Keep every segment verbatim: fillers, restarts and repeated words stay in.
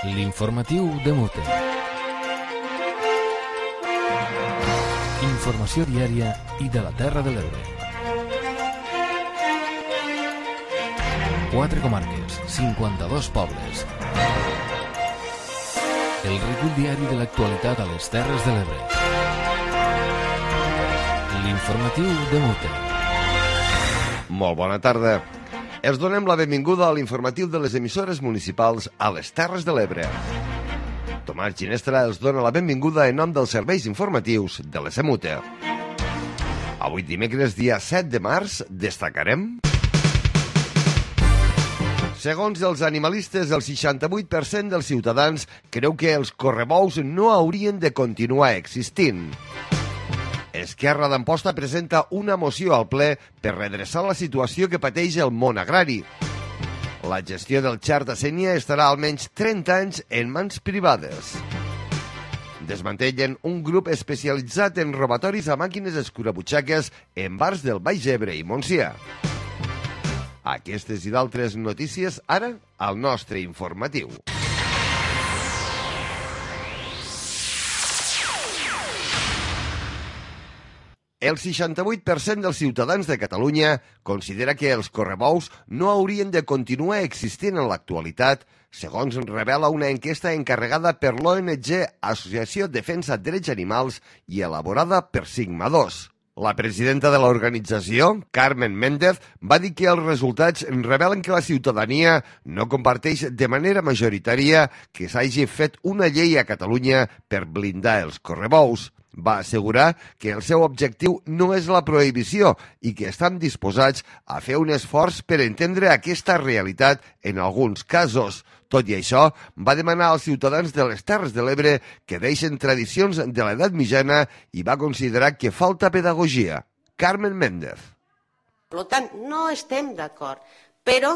L'informatiu de Mute. Informació diària i de la Terra de l'Ebre. Quatre comarques, cinquanta-dos pobles. El recull diari de l'actualitat a les Terres de l'Ebre. L'informatiu de Mute. Molt bona tarda. Els donem la benvinguda a l'informatiu de les emissores municipals a les Terres de l'Ebre. Tomàs Ginestra els dona la benvinguda en nom dels serveis informatius de l'E S M U T E. Avui dimecres, dia set de març, destacarem... Segons els animalistes, el seixanta-vuit per cent dels ciutadans creu que els correbous no haurien de continuar existint. Esquerra d'Amposta presenta una moció al ple per redreçar la situació que pateix el món agrari. La gestió del Xart de Sénia estarà almenys trenta anys en mans privades. Desmantellen un grup especialitzat en robatoris a màquines escurabutxaques en bars del Baix Ebre i Montsià. Aquestes i d'altres notícies ara al nostre informatiu. El seixanta-vuit per cent dels ciutadans de Catalunya considera que els correbous no haurien de continuar existint en l'actualitat, segons revela una enquesta encarregada per l'O N G Associació Defensa Drets Animals i elaborada per Sigma dos. La presidenta de l'organització, Carmen Méndez, va dir que els resultats revelen que la ciutadania no comparteix de manera majoritària que s'hagi fet una llei a Catalunya per blindar els correbous. Va assegurar que el seu objectiu no és la prohibició i que estan disposats a fer un esforç per entendre aquesta realitat en alguns casos. Tot i això, va demanar als ciutadans de les Terres de l'Ebre que deixen tradicions de l'edat mitjana i va considerar que falta pedagogia. Carmen Méndez. Per tant, no estem d'acord, però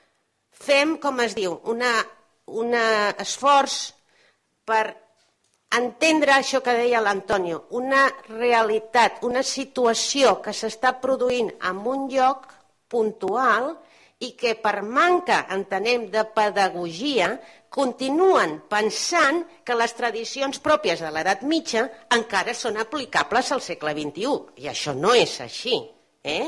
fem, com es diu, una, un esforç per entendre això que deia l'Antonio, una realitat, una situació que s'està produint en un lloc puntual i que per manca, entenem, de pedagogia, continuen pensant que les tradicions pròpies de l'edat mitja encara són aplicables al segle vint-i-u. I això no és així. Eh?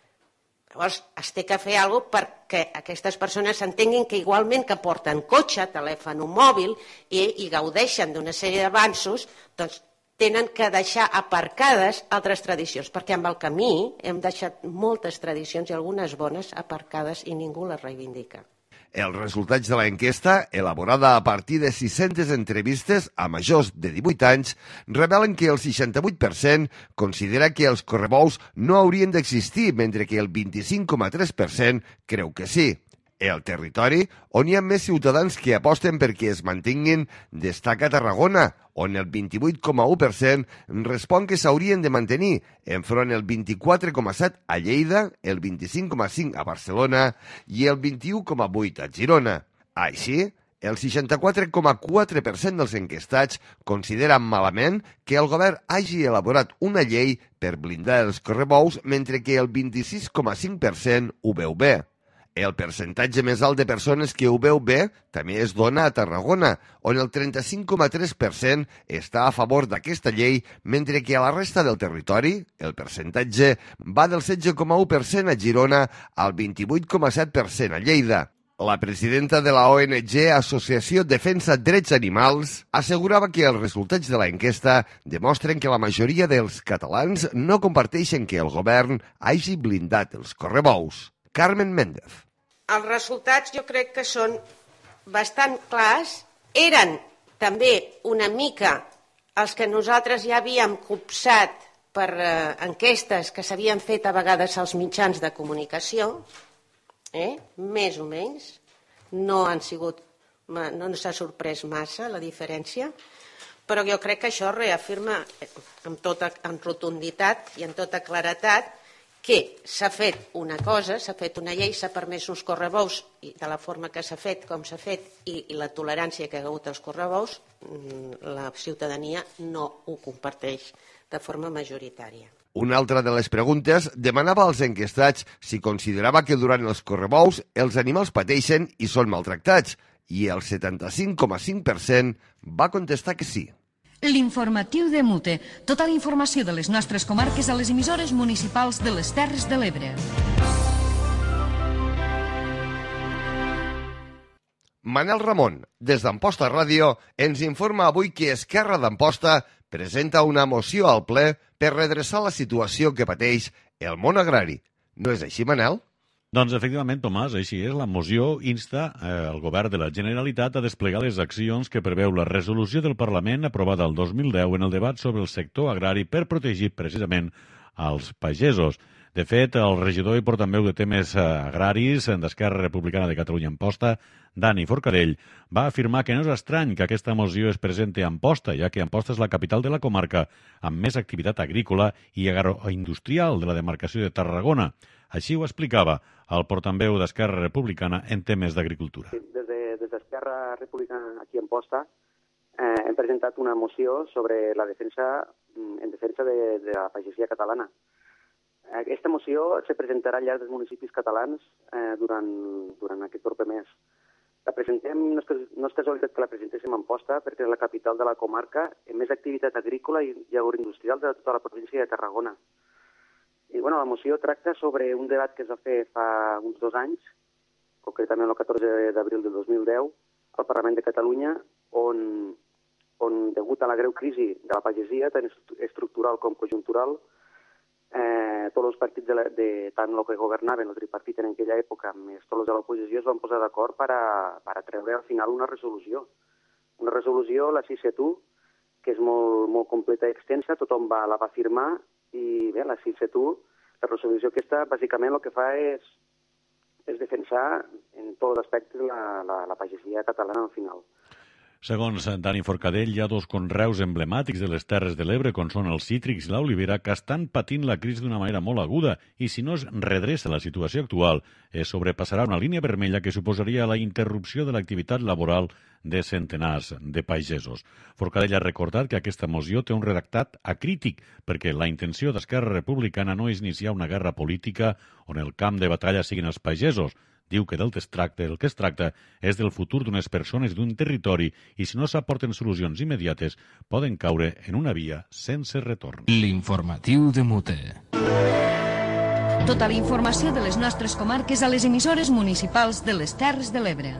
Llavors, es té que fer alguna cosa perquè aquestes persones entenguin que igualment que porten cotxe, telèfon mòbil i, i gaudeixen d'una sèrie d'avanços, doncs tenen que deixar aparcades altres tradicions, perquè amb el camí hem deixat moltes tradicions i algunes bones aparcades i ningú les reivindica. Els resultats de l'enquesta, elaborada a partir de sis-centes entrevistes a majors de divuit anys, revelen que el seixanta-vuit per cent considera que els correbous no haurien d'existir, mentre que el vint-i-cinc coma tres per cent creu que sí. El territori on hi ha més ciutadans que aposten perquè es mantinguin destaca Tarragona, on el vint-i-vuit coma u per cent respon que s'haurien de mantenir, enfront el vint-i-quatre coma set a Lleida, el vint-i-cinc coma cinc a Barcelona i el vint-i-u coma vuit a Girona. Així, el seixanta-quatre coma quatre per cent dels enquestats consideren malament que el govern hagi elaborat una llei per blindar els correbous, mentre que el vint-i-sis coma cinc per cent ho veu bé. El percentatge més alt de persones que ho veu bé també es dona a Tarragona, on el trenta-cinc coma tres per cent està a favor d'aquesta llei, mentre que a la resta del territori el percentatge va del setze coma u per cent a Girona al vint-i-vuit coma set per cent a Lleida. La presidenta de la O N G Associació Defensa Drets Animals assegurava que els resultats de l'enquesta demostren que la majoria dels catalans no comparteixen que el govern hagi blindat els correbous. Carmen Méndez. Els resultats jo crec que són bastant clars. Eren també una mica els que nosaltres ja havíem copsat per eh, enquestes que s'havien fet a vegades als mitjans de comunicació, eh? més o menys. No han sigut, no s'ha sorprès massa la diferència, però jo crec que això reafirma amb tota amb rotunditat i amb tota claretat que s'ha fet una cosa, s'ha fet una llei, s'ha permès uns correbous i de la forma que s'ha fet, com s'ha fet, i, i la tolerància que ha hagut als correbous, la ciutadania no ho comparteix de forma majoritària. Una altra de les preguntes demanava als enquestats si considerava que durant els correbous els animals pateixen i són maltractats, i el setanta-cinc coma cinc per cent va contestar que sí. L'informatiu de Mute. Tota la informació de les nostres comarques a les emissores municipals de les Terres de l'Ebre. Manel Ramon, des d'Amposta Ràdio, ens informa avui que Esquerra d'Amposta presenta una moció al ple per redreçar la situació que pateix el món agrari. No és així, Manel? Doncs, efectivament, Tomàs, així és. La moció insta eh, el govern de la Generalitat a desplegar les accions que preveu la resolució del Parlament aprovada el dos mil deu en el debat sobre el sector agrari per protegir precisament als pagesos. De fet, el regidor i portaveu de temes agraris d'Esquerra Republicana de Catalunya Amposta, Dani Forcadell, va afirmar que no és estrany que aquesta moció es presenti a Amposta, ja que Amposta és la capital de la comarca amb més activitat agrícola i agroindustrial de la demarcació de Tarragona. Així ho explicava el portaveu d'Esquerra Republicana en temes d'agricultura. Des de, des d'Esquerra Republicana aquí a Amposta eh, hem presentat una moció sobre la defensa en defensa de, de la pagesia catalana. Aquesta moció se presentarà al llarg dels municipis catalans eh, durant, durant aquest proper mes. La presentem, no és, no és casualitat que la presentéssim a Amposta, perquè és la capital de la comarca amb més activitat agrícola i agroindustrial de tota la província de Tarragona. I bueno, la moció tracta sobre un debat que es va fer fa uns dos anys, concretament el catorze d'abril del dos mil deu, al Parlament de Catalunya, on, on degut a la greu crisi de la pagesia, tant estructural com conjuntural, Eh, tots els partits, de, la, de tant el que governaven, el tripartit en aquella època, més tots els de l'oposició, es van posar d'acord per, a, per a treure al final una resolució. Una resolució, la sis set u, que és molt, molt completa i extensa, tothom va, la va firmar, i bé, la sis set u, la resolució aquesta, bàsicament el que fa és, és defensar en tots els aspectes la, la, la pagesia catalana al final. Segons Dani Forcadell, hi ha dos conreus emblemàtics de les Terres de l'Ebre, com són els cítrics i l'olivera, que estan patint la crisi d'una manera molt aguda i, si no es redreça la situació actual, es sobrepassarà una línia vermella que suposaria la interrupció de l'activitat laboral de centenars de pagesos. Forcadell ha recordat que aquesta moció té un redactat acrític, perquè la intenció d'Esquerra Republicana no és iniciar una guerra política on el camp de batalla siguin els pagesos. Diu que del que es tracta, el que es tracta és del futur d'unes persones d'un territori i si no s'aporten solucions immediates poden caure en una via sense retorn. L'informatiu de Mute. Tota la informació de les nostres comarques a les emissores municipals de les Terres de l'Ebre.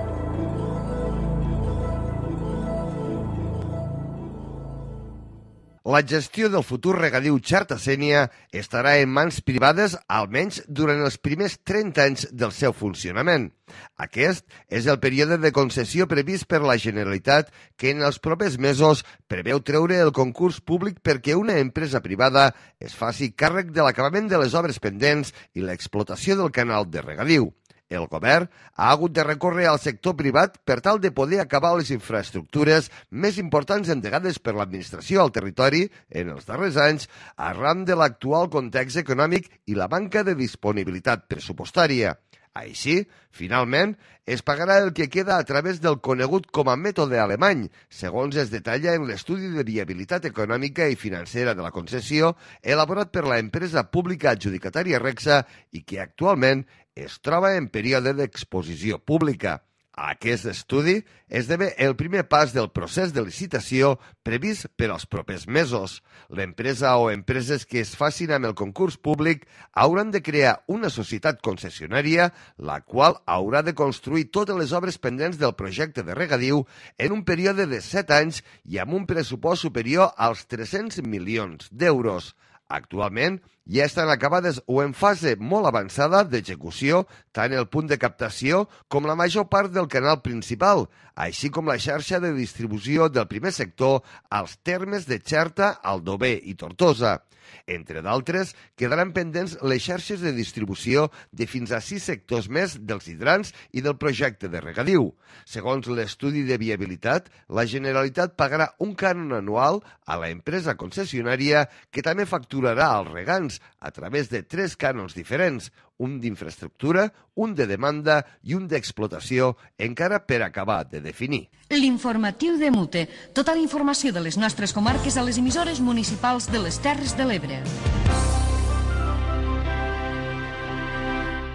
La gestió del futur regadiu Xarta-Sénia estarà en mans privades almenys durant els primers trenta anys del seu funcionament. Aquest és el període de concessió previst per la Generalitat que en els propers mesos preveu treure el concurs públic perquè una empresa privada es faci càrrec de l'acabament de les obres pendents i l'explotació del canal de regadiu. El govern ha hagut de recórrer al sector privat per tal de poder acabar les infraestructures més importants endegades per l'administració al territori en els darrers anys arran de l'actual context econòmic i la manca de disponibilitat pressupostària. Així, finalment, es pagarà el que queda a través del conegut com a mètode alemany, segons es detalla en l'estudi de viabilitat econòmica i financera de la concessió elaborat per la empresa pública adjudicatària Rexa i que actualment es troba en període d'exposició pública. Aquest estudi esdevé el primer pas del procés de licitació previst per als propers mesos. L'empresa o empreses que es facin amb el concurs públic hauran de crear una societat concessionària, la qual haurà de construir totes les obres pendents del projecte de regadiu en un període de set anys i amb un pressupost superior als tres-cents milions d'euros. Actualment, ja estan acabades o en fase molt avançada d'execució tant el punt de captació com la major part del canal principal, així com la xarxa de distribució del primer sector als termes de Xerta, Aldover i Tortosa. Entre d'altres, quedaran pendents les xarxes de distribució de fins a sis sectors més dels hidrants i del projecte de regadiu. Segons l'estudi de viabilitat, la Generalitat pagarà un cànon anual a la empresa concessionària que també facturarà als regants a través de tres cànons diferents, un d'infraestructura, un de demanda i un d'explotació, encara per acabar de definir. L'informatiu de Mute. Tota la informació de les nostres comarques a les emissores municipals de les Terres de l'Ebre.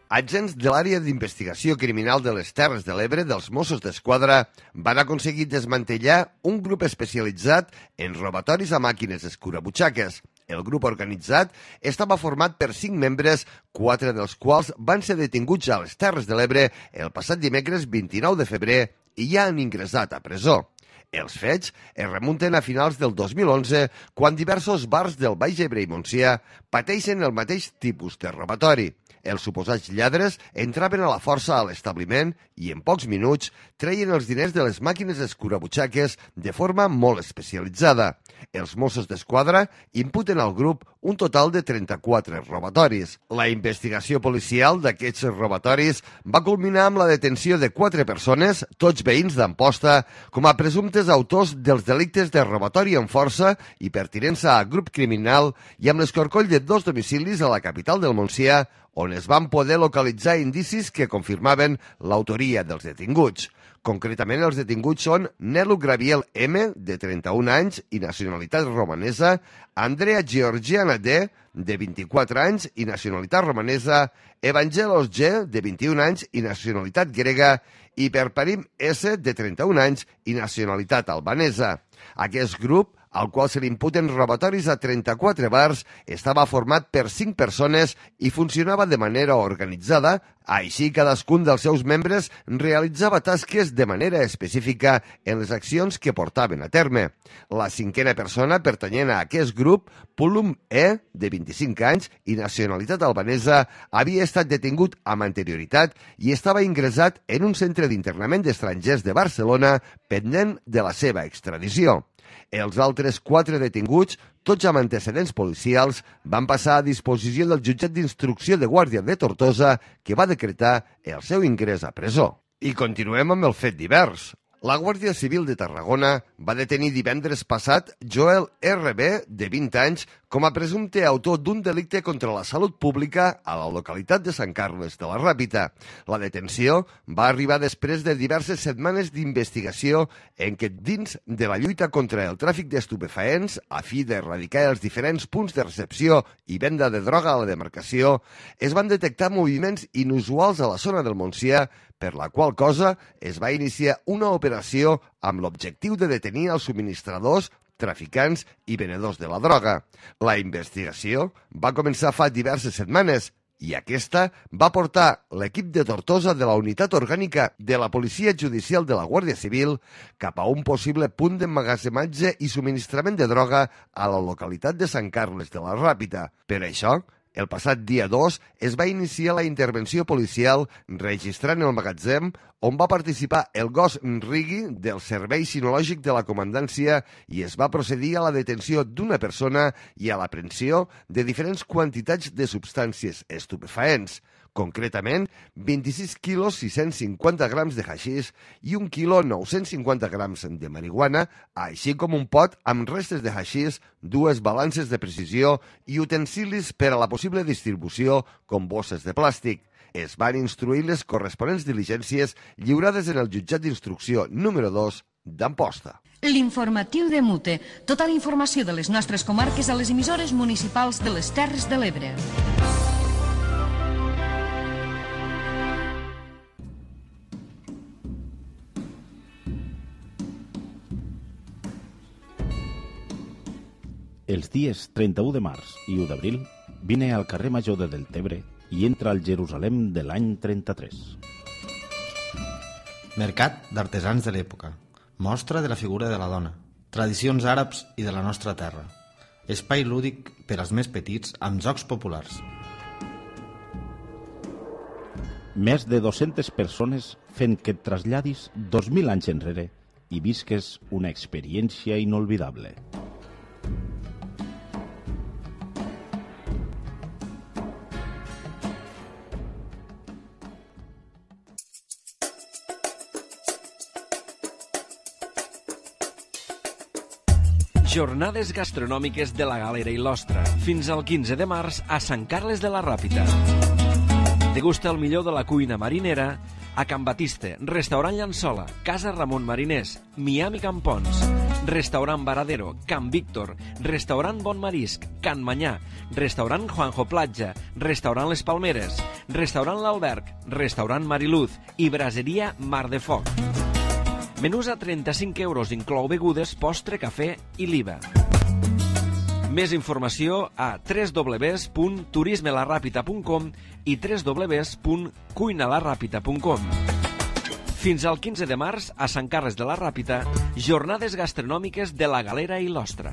Agents de l'àrea d'investigació criminal de les Terres de l'Ebre dels Mossos d'Esquadra van aconseguir desmantellar un grup especialitzat en robatoris a màquines escurabutxaques. El grup organitzat estava format per cinc membres, quatre dels quals van ser detinguts a les Terres de l'Ebre el passat dimecres vint-i-nou de febrer i ja han ingressat a presó. Els fets es remunten a finals del dos mil onze, quan diversos bars del Baix Ebre i Montsià pateixen el mateix tipus de robatori. Els suposats lladres entraven a la força a l'establiment i en pocs minuts treien els diners de les màquines escurabutxaques de forma molt especialitzada. Els Mossos d'Esquadra imputen al grup un total de trenta-quatre robatoris. La investigació policial d'aquests robatoris va culminar amb la detenció de quatre persones, tots veïns d'Amposta, com a presumptes autors dels delictes de robatori amb força i pertinença a grup criminal i amb l'escorcoll de dos domicilis a la capital del Montsià, on es van poder localitzar indicis que confirmaven l'autoria dels detinguts. Concretament, els detinguts són Nelu Graviel M, de trenta-un anys i nacionalitat romanesa, Andrea Georgiana D, de vint-i-quatre anys i nacionalitat romanesa, Evangelos G, de vint-i-un anys i nacionalitat grega, i Perparim S, de trenta-un anys i nacionalitat albanesa. Aquest grup, al qual se li imputen robatoris a trenta-quatre bars, estava format per cinc persones i funcionava de manera organitzada, així cadascun dels seus membres realitzava tasques de manera específica en les accions que portaven a terme. La cinquena persona pertanyent a aquest grup, Pulum E, de vint-i-cinc anys i nacionalitat albanesa, havia estat detingut amb anterioritat i estava ingressat en un centre d'internament d'estrangers de Barcelona pendent de la seva extradició. Els altres quatre detinguts, tots amb antecedents policials, van passar a disposició del jutjat d'instrucció de Guàrdia de Tortosa, que va decretar el seu ingrés a presó. I continuem amb el fet divers. La Guàrdia Civil de Tarragona va detenir divendres passat Joel R B, de vint anys, com a presumpte autor d'un delicte contra la salut pública a la localitat de Sant Carles de la Ràpita. La detenció va arribar després de diverses setmanes d'investigació en què, dins de la lluita contra el tràfic d'estupefaents, a fi d'erradicar els diferents punts de recepció i venda de droga a la demarcació, es van detectar moviments inusuals a la zona del Montsià, per la qual cosa es va iniciar una operació amb l'objectiu de detenir els subministradors, traficants i venedors de la droga. La investigació va començar fa diverses setmanes i aquesta va portar l'equip de Tortosa de la Unitat Orgànica de la Policia Judicial de la Guàrdia Civil cap a un possible punt d'emmagatzematge i subministrament de droga a la localitat de Sant Carles de la Ràpita. Per això, el passat dia dos es va iniciar la intervenció policial registrant el magatzem on va participar el gos Rigui del Servei Sinològic de la Comandància i es va procedir a la detenció d'una persona i a l'aprehensió de diferents quantitats de substàncies estupefaents. Concretament, vint-i-sis quilos sis-cents cinquanta grams de haixís i un quilo nou-cents cinquanta grams de marihuana, així com un pot amb restes de haixís, dues balances de precisió i utensilis per a la possible distribució com bosses de plàstic. Es van instruir les corresponents diligències lliurades en el jutjat d'instrucció número dos d'Amposta. L'informatiu de Mute. Tota la informació de les nostres comarques a les emissores municipals de les Terres de l'Ebre. Els dies trenta-u de març i u d'abril vine al carrer Major de Deltebre i entra al Jerusalem de l'any trenta-tres. Mercat d'artesans de l'època. Mostra de la figura de la dona. Tradicions àrabs i de la nostra terra. Espai lúdic per als més petits amb jocs populars. Més de dues-centes persones fent que et traslladis dos mil anys enrere i visques una experiència inolvidable. Jornades gastronòmiques de la Galera i l'Ostra, fins al quinze de març a Sant Carles de la Ràpita. Degusta el millor de la cuina marinera a Can Batiste, Restaurant Llançola, Casa Ramon Mariners, Miami Campons. Restaurant Varadero, Can Víctor, Restaurant Bon Marisc, Can Manyà, Restaurant Juanjo Platja, Restaurant Les Palmeres, Restaurant L'Alberg, Restaurant Mariluz i Braseria Mar de Foc. Menús a trenta-cinc euros, inclou begudes, postre, cafè i l'I V A. Més informació a w w w punt turisme la ràpita punt com i w w w punt cuina la ràpita punt com. Fins al quinze de març, a Sant Carles de la Ràpita, jornades gastronòmiques de la Galera i l'Ostra.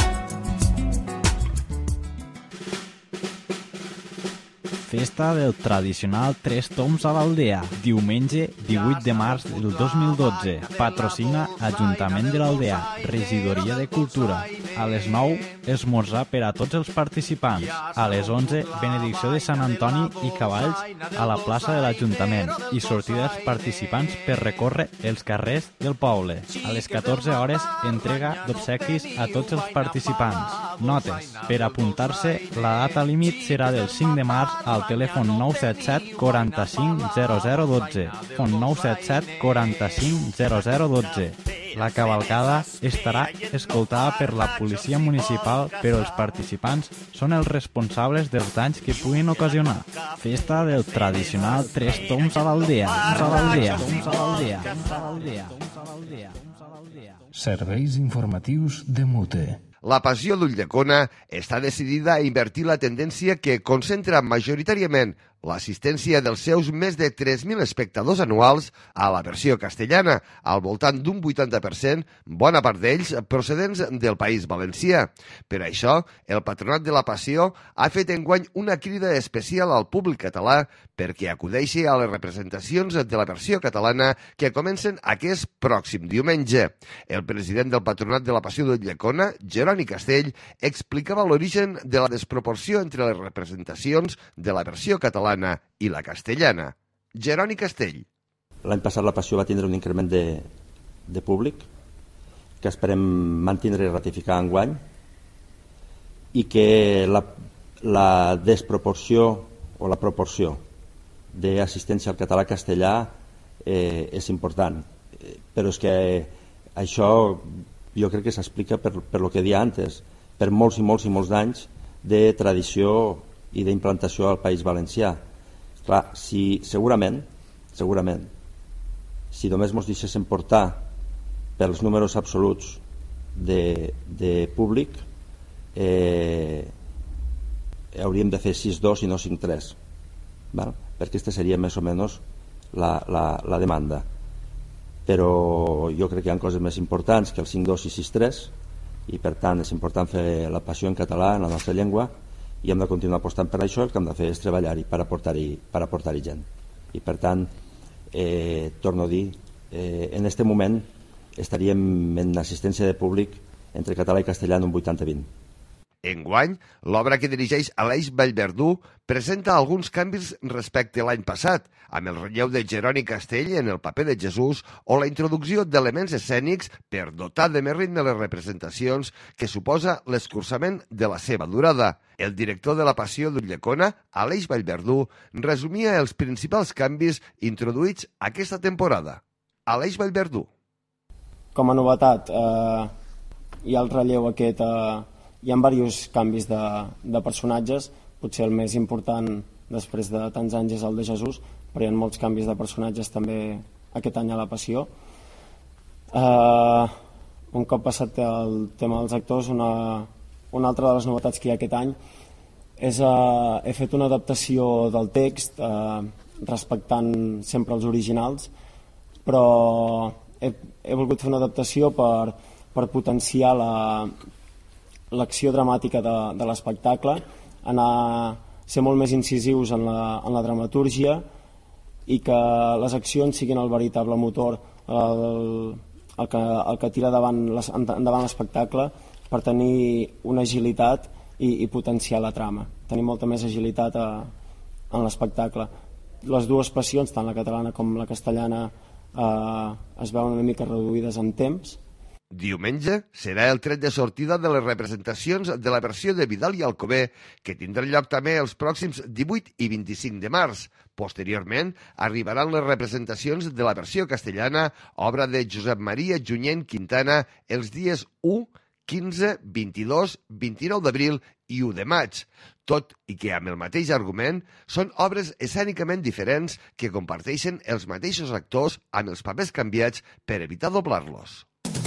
Festa del tradicional Tres Tombs a l'Aldea, diumenge divuit de març del dos mil dotze. Patrocina Ajuntament de l'Aldea, Regidoria de Cultura. A les nou, esmorzar per a tots els participants. A les onze, benedicció de Sant Antoni i cavalls a la plaça de l'Ajuntament i sortida dels participants per recórrer els carrers del poble. A les catorze hores, entrega d'obsequis a tots els participants. Notes. Per apuntar-se, la data límit serà del cinc de març al telèfon nou set set quaranta-cinc zero zero dotze. Fon nou set set quaranta-cinc zero zero dotze. La cavalcada estarà escoltada per la policia municipal, però els participants són els responsables dels danys que puguin ocasionar. Festa del tradicional Tres Tombs a l'Aldea. Serveis informatius de Mute. La Passió d'Ulldecona està decidida a invertir la tendència que concentra majoritàriament l'assistència dels seus més de tres mil espectadors anuals a la versió castellana, al voltant d'un vuitanta per cent, bona part d'ells procedents del País Valencià. Per això, el Patronat de la Passió ha fet enguany una crida especial al públic català perquè acudeixi a les representacions de la versió catalana que comencen aquest pròxim diumenge. El president del Patronat de la Passió d'Ulldecona, Jeroni Castell, explicava l'origen de la desproporció entre les representacions de la versió catalana i la castellana. Jeroni Castell. L'any passat la Passió va tindre un increment de, de públic que esperem mantindre i ratificar enguany i que la, la desproporció o la proporció d'assistència al català-castellà eh, és important. Eh, però és que això jo crec que s'explica per, per lo que deia antes, per molts i molts i molts d'anys de tradició i d'implantació al País Valencià. Clar, si segurament, segurament, si només ens deixéssim portar pels números absoluts de, de públic, eh, hauríem de fer sis dos i no cinc tres, val? Perquè aquesta seria més o menys la, la, la demanda. Però jo crec que hi ha coses més importants que el cinc dos i sis tres i per tant és important fer la Passió en català, en la nostra llengua, i hem de continuar apostant per això. El que hem de fer és treballar-hi per aportar-hi per aportar-hi gent. I per tant, eh, torno a dir, eh, en aquest moment estaríem en assistència de públic entre català i castellà en un vuitanta vint. Enguany, l'obra que dirigeix Aleix Vallverdú presenta alguns canvis respecte a l'any passat, amb el relleu de Jeroni Castell en el paper de Jesús o la introducció d'elements escènics per dotar de més ritme les representacions que suposa l'escurçament de la seva durada. El director de la Passió d'Ulldecona, Aleix Vallverdú, resumia els principals canvis introduïts aquesta temporada. Aleix Vallverdú. Com a novetat, eh, hi ha el relleu aquest... Eh, hi ha diversos canvis de, de personatges, potser el més important després de tants anys és el de Jesús, però hi ha molts canvis de personatges també aquest any a la Passió. Uh, un cop passat el tema dels actors, una, una altra de les novetats que hi ha aquest any és uh, he fet una adaptació del text uh, respectant sempre els originals, però he, he volgut fer una adaptació per, per potenciar la l'acció dramàtica de, de l'espectacle, anar ser molt més incisius en la, en la dramatúrgia i que les accions siguin el veritable motor, el, el, que, el que tira davant, endavant l'espectacle per tenir una agilitat i, i potenciar la trama, tenir molta més agilitat a, en l'espectacle. Les dues passions, tant la catalana com la castellana, eh, es veuen una mica reduïdes en temps Diumenge serà el tret de sortida de les representacions de la versió de Vidal i Alcover, que tindrà lloc també els pròxims divuit i vint-i-cinc de març. Posteriorment, arribaran les representacions de la versió castellana, obra de Josep Maria Junyent Quintana, els dies u, quinze, vint-i-dos, vint-i-nou d'abril i u de maig. Tot i que amb el mateix argument, són obres escènicament diferents que comparteixen els mateixos actors amb els papers canviats per evitar doblar-los.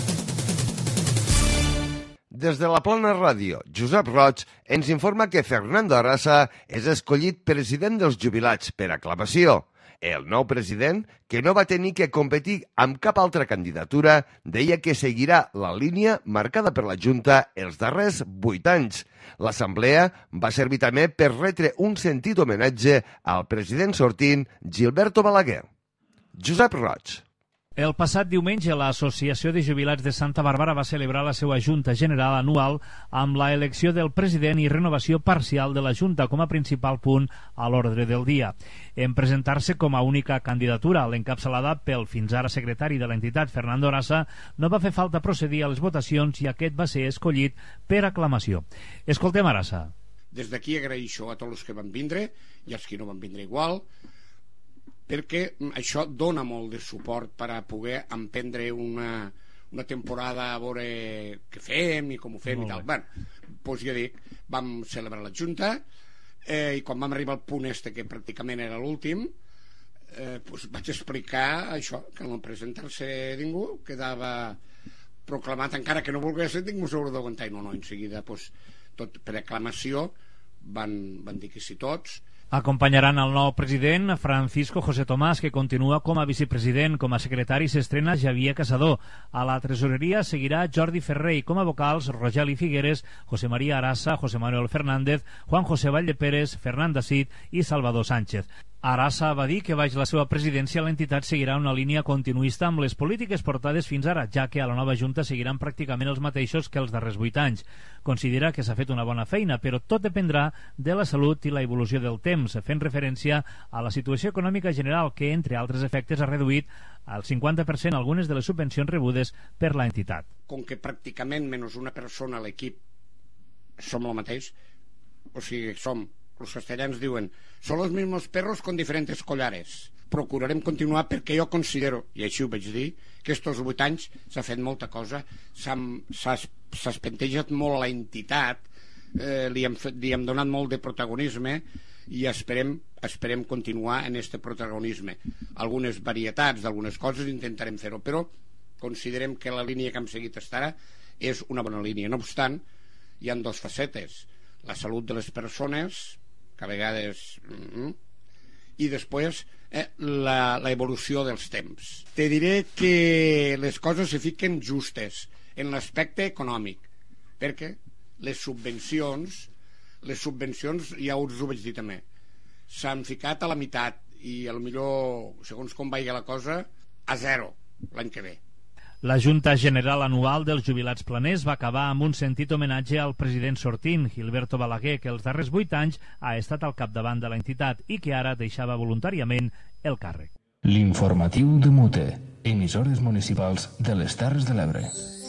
Des de la Plana Ràdio, Josep Roig ens informa que Fernando Arasa és escollit president dels jubilats per aclamació. El nou president, que no va tenir que competir amb cap altra candidatura, deia que seguirà la línia marcada per la Junta els darrers vuit anys. L'Assemblea va servir també per retre un sentit homenatge al president sortint Gilberto Balaguer. Josep Roig. El passat diumenge, l'Associació de Jubilats de Santa Bàrbara va celebrar la seva Junta General anual amb la elecció del president i renovació parcial de la Junta com a principal punt a l'ordre del dia. En presentar-se com a única candidatura, l'encapçalada pel fins ara secretari de l'entitat, Fernando Arasa, no va fer falta procedir a les votacions i aquest va ser escollit per aclamació. Escoltem Arasa. Des d'aquí agraeixo a tots els que van vindre i als que no van vindre igual, perquè això dona molt de suport per a poder emprendre una, una temporada a veure què fem i com ho fem i tal. Bé, doncs jo dic, vam celebrar la Junta eh, i quan vam arribar al punt este, que pràcticament era l'últim, eh, doncs vaig explicar això, que no presentar-se ningú quedava proclamat, encara que no volgués ningú s'haurà d'aguantar. No, no, en seguida, doncs, tot per aclamació van, van dir que sí tots. Acompanyaran el nou president, Francisco José Tomás, que continua com a vicepresident. Com a secretari s'estrena Xavier Casador. A la tresoreria seguirà Jordi Ferrer i com a vocals Rogeli Figueres, José María Arasa, José Manuel Fernández, Juan José Valdeperes, Fernanda Cid i Salvador Sánchez. Arasa va dir que baix la seva presidència l'entitat seguirà una línia continuista amb les polítiques portades fins ara, ja que a la nova Junta seguiran pràcticament els mateixos que els darrers vuit anys. Considera que s'ha fet una bona feina, però tot dependrà de la salut i la evolució del temps, fent referència a la situació econòmica general que, entre altres efectes, ha reduït al cinquanta per cent algunes de les subvencions rebudes per la entitat. Com que pràcticament menys una persona a l'equip som el mateix, o sigui, som... Els castellans diuen, són els mismos perros con diferentes collares. Procurarem continuar perquè jo considero, i així ho vaig dir, que estos vuit anys s'ha fet molta cosa, s'ha espentejat molt la entitat, eh, li, hem fet, li hem donat molt de protagonisme i esperem, esperem continuar en este protagonisme. Algunes varietats d'algunes coses intentarem fer-ho, però considerem que la línia que hem seguit fins ara és una bona línia. No obstant, hi ha dues facetes. La salut de les persones, que a vegades... Mm, i després eh, la, la evolució dels temps. Te diré que les coses se fiquen justes en l'aspecte econòmic, perquè les subvencions, les subvencions, ja us ho vaig dir també, s'han ficat a la meitat i a lo millor, segons com vagi la cosa, a zero l'any que ve. La Junta General Anual dels Jubilats Planers va acabar amb un sentit homenatge al president sortint, Gilberto Balaguer, que els darrers vuit anys ha estat al capdavant de l'entitat i que ara deixava voluntàriament el càrrec. L'informatiu de Mute, emissores municipals de les Terres de l'Ebre.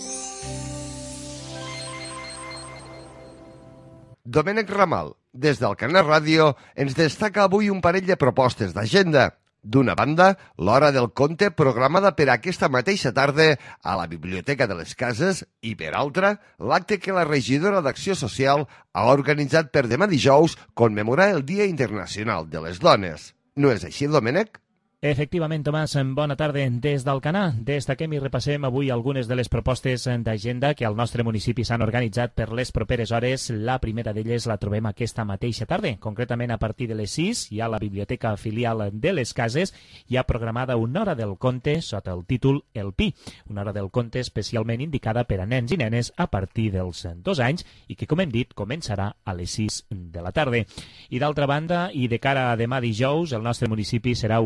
Domènec Ramal, des del Canal Ràdio, ens destaca avui un parell de propostes d'agenda. D'una banda, l'Hora del Conte programada per aquesta mateixa tarda a la Biblioteca de les Cases i, per altra, l'acte que la regidora d'Acció Social ha organitzat per demà dijous commemorar el Dia Internacional de les Dones. No és així, Domènec? Efectivament, Tomàs, bona tarda des del Canà. Destaquem i repassem avui algunes de les propostes d'agenda que al nostre municipi s'han organitzat per les properes hores. La primera d'elles la trobem aquesta mateixa tarda. Concretament, a partir de les sis, hi ha la Biblioteca Filial de les Cases. Hi ha programada una hora del conte sota el títol El Pi. Una hora del conte especialment indicada per a nens i nenes a partir dels dos anys i que, com hem dit, començarà a les sis de la tarda. I d'altra banda, i de cara a demà dijous, el nostre municipi serà un dels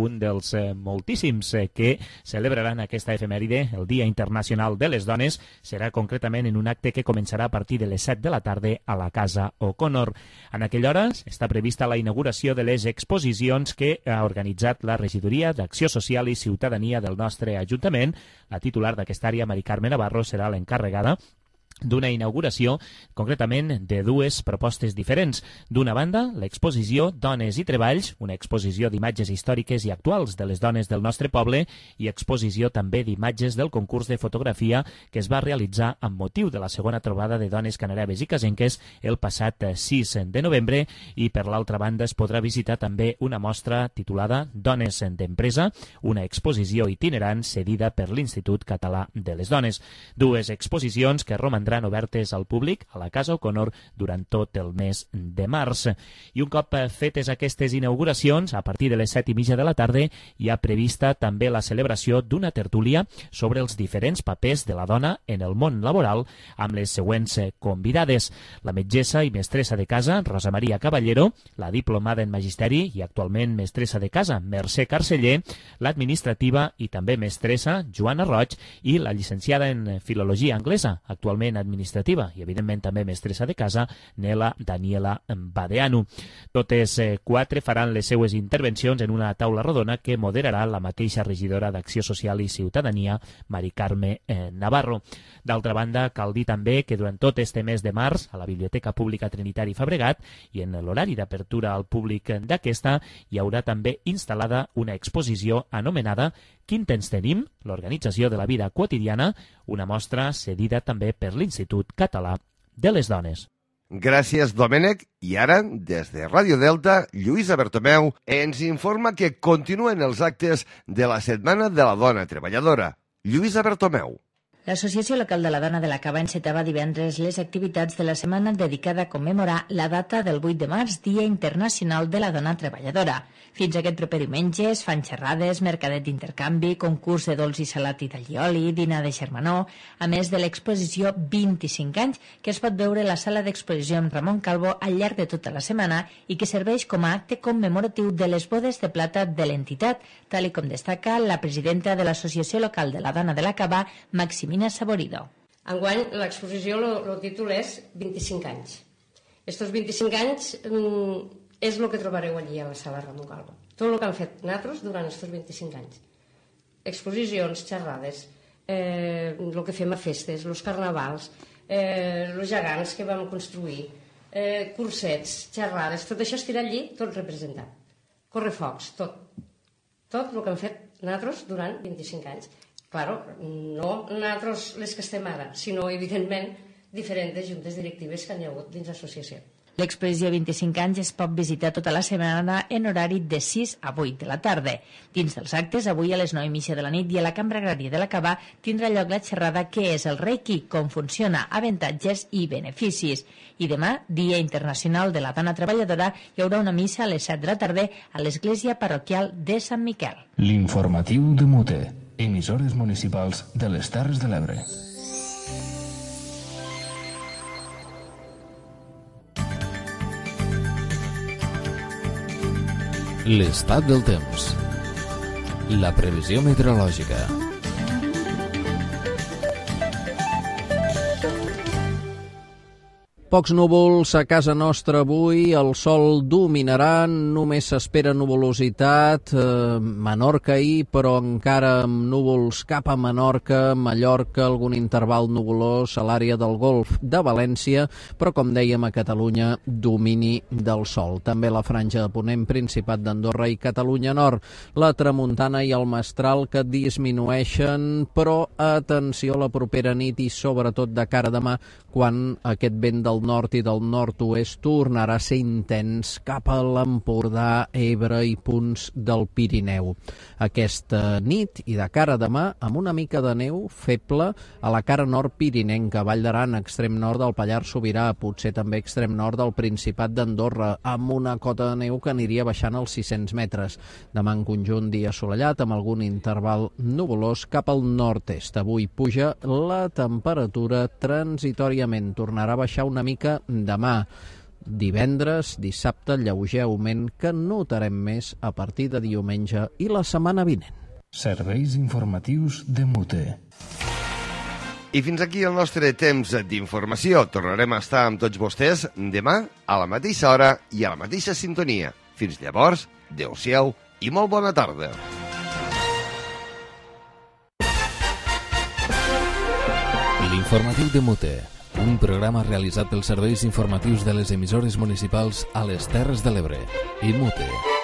dels eh, moltíssims eh, que celebraran aquesta efemèride, el Dia Internacional de les Dones. Serà concretament en un acte que començarà a partir de les set de la tarda a la Casa O'Connor. En aquella hora està prevista la inauguració de les exposicions que ha organitzat la Regidoria d'Acció Social i Ciutadania del nostre Ajuntament. La titular d'aquesta àrea, Mari Carme Navarro, serà l'encarregada d'una inauguració, concretament de dues propostes diferents. D'una banda, l'exposició Dones i Treballs, una exposició d'imatges històriques i actuals de les dones del nostre poble, i exposició també d'imatges del concurs de fotografia que es va realitzar amb motiu de la segona trobada de dones canareves i casenques el passat sis de novembre, i per l'altra banda es podrà visitar també una mostra titulada Dones d'Empresa, una exposició itinerant cedida per l'Institut Català de les Dones. Dues exposicions que romandran obertes al públic a la Casa O'Connor durant tot el mes de març. I un cop fetes aquestes inauguracions, a partir de les set i mitja de la tarda, hi ha prevista també la celebració d'una tertúlia sobre els diferents papers de la dona en el món laboral, amb les següents convidades: la metgessa i mestressa de casa Rosa Maria Caballero, la diplomada en magisteri i actualment mestressa de casa Mercè Carceller, l'administrativa i també mestressa Joana Roig i la llicenciada en filologia anglesa, actualment administrativa i evidentment també mestressa de casa, Nela Daniela Badeanu. Totes eh, quatre faran les seues intervencions en una taula rodona que moderarà la mateixa regidora d'Acció Social i Ciutadania, Mari Carme eh, Navarro. D'altra banda, cal dir també que durant tot este mes de març, a la Biblioteca Pública Trinitari Fabregat i en l'horari d'apertura al públic d'aquesta, hi haurà també instal·lada una exposició anomenada Quin temps tenim? L'organització de la vida quotidiana, una mostra cedida també per l'Institut Català de les Dones. Gràcies, Domènec. I ara, des de Ràdio Delta, Lluïsa Bertomeu ens informa que continuen els actes de la Setmana de la Dona Treballadora. Lluïsa Bertomeu. L'Associació Local de la Dona de la Cava encetava divendres les activitats de la setmana dedicada a commemorar la data del vuit de març, Dia Internacional de la Dona Treballadora. Fins aquest proper diumenge es fan xerrades, mercadet d'intercanvi, concurs de dolç i salat i d'allioli, dinar de germanor, a més de l'exposició vint-i-cinc anys, que es pot veure a la sala d'exposició amb Ramon Calvo al llarg de tota la setmana i que serveix com a acte commemoratiu de les bodes de plata de l'entitat, tal i com destaca la presidenta de l'Associació Local de la Dona de la Cava, Maximina Saborido. Enguany l'exposició, el títol és vint-i-cinc anys. Estos vint-i-cinc anys mmm, és el que trobareu allí a la sala Ramon Calvo. Tot el que han fet nosaltres durant aquests vint-i-cinc anys. Exposicions, xerrades, eh, el que fem a festes, els carnavals, eh, els gegants que vam construir, eh, cursets, xerrades, tot això estirà allí, tot representat. Correfocs, tot. Tot el que han fet nosaltres durant vint-i-cinc anys. Claro, no nosaltres les que estem ara, sinó, evidentment, diferents juntes directives que hi ha hagut dins l'associació. L'exposició vint-i-cinc anys es pot visitar tota la setmana en horari de sis a vuit de la tarda. Dins dels actes, avui a les nou i mitja de la nit i a la Cambra Agrària de la Cava tindrà lloc la xerrada Què és el Reiki, com funciona, avantatges i beneficis. I demà, Dia Internacional de la Dona Treballadora, hi haurà una missa a les set de la tarda a l'Església Parroquial de Sant Miquel. L'informatiu de Mute, emissores municipals de les Terres de l'Ebre. L'estat del temps. La previsió meteorològica. Pocs núvols a casa nostra avui, el sol dominarà, només s'espera nuvolositat, eh, Menorca ahir, però encara amb núvols cap a Menorca, Mallorca, algun interval nuvolós a l'àrea del Golf de València, però com dèiem a Catalunya, domini del sol. També la franja de Ponent, Principat d'Andorra i Catalunya Nord. La tramuntana i el mestral que disminueixen, però atenció a la propera nit i sobretot de cara a demà, quan aquest vent del nord i del nord-oest tornarà a ser intens cap a l'Empordà, Ebre i punts del Pirineu. Aquesta nit i de cara a demà, amb una mica de neu feble a la cara nord pirinenca, Vall d'Aran, extrem nord del Pallars Sobirà, potser també extrem nord del Principat d'Andorra, amb una cota de neu que aniria baixant als sis-cents metres. Demà en conjunt dia assolellat, amb algun interval nuvolós cap al nord-est. Avui puja la temperatura transitòriament, tornarà a baixar una mica demà. divendres, dissabte, lleuger augment que notarem més a partir de diumenge i la setmana vinent. Serveis informatius de Mute. I fins aquí el nostre temps d'informació. Tornarem a estar amb tots vostès demà a la mateixa hora i a la mateixa sintonia. Fins llavors, adéu-siau i molt bona tarda. L'informatiu de Mute, un programa realitzat pels serveis informatius de les emissores municipals a les Terres de l'Ebre i Mute.